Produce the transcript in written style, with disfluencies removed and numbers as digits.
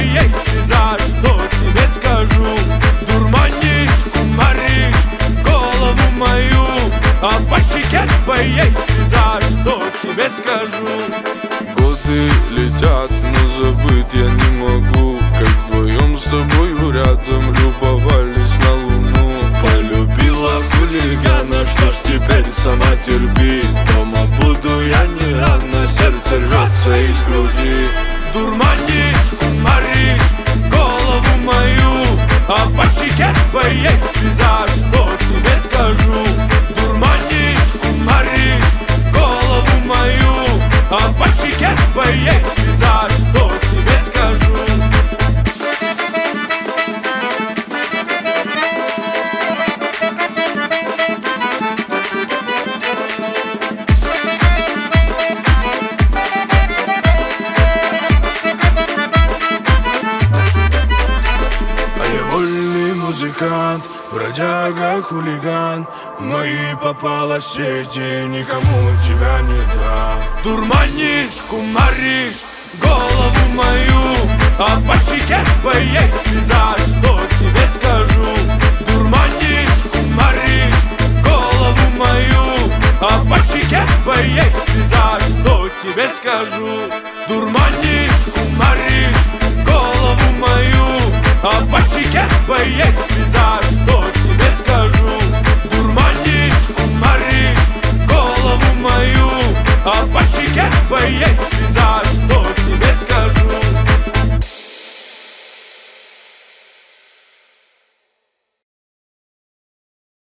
твоей связать, что тебе скажу? Дурманишь, кумаришь голову мою, а по щеке твоей связать, что тебе скажу? Годы летят, но забыть я не могу, как вдвоем с тобою рядом любовались на луну. Полюбила хулигана, что ж теперь сама терпи. Дома буду я не рано, сердце рвется из груди. Дурманишь, кумаришь голову мою, а по щеке твоей связать, что тебе скажу? Дурманишь, кумаришь голову мою, а по щеке твоей связать, что тебе скажу? Музыкант, бродяга, хулиган, в мои попала сети, никому тебя не дам. Дурманишь, кумаришь голову мою, а по щеке твоей связать, что тебе скажу? Дурманишь, кумаришь голову мою, а по щеке твоей связать, что тебе скажу? Дурманишь, кумаришь голову мою, а по щеке твоей